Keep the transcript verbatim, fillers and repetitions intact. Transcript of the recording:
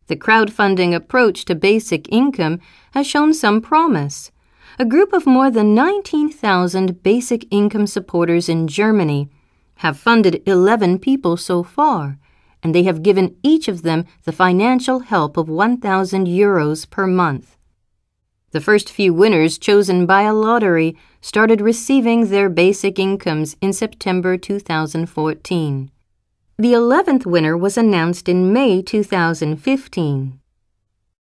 The crowdfunding approach to basic income has shown some promise. A group of more than nineteen thousand basic income supporters in Germany have funded eleven people so far, and they have given each of them the financial help of one thousand euros per month. The first few winners chosen by a lottery started receiving their basic incomes in September two thousand fourteen. The eleventh winner was announced in May two thousand fifteen.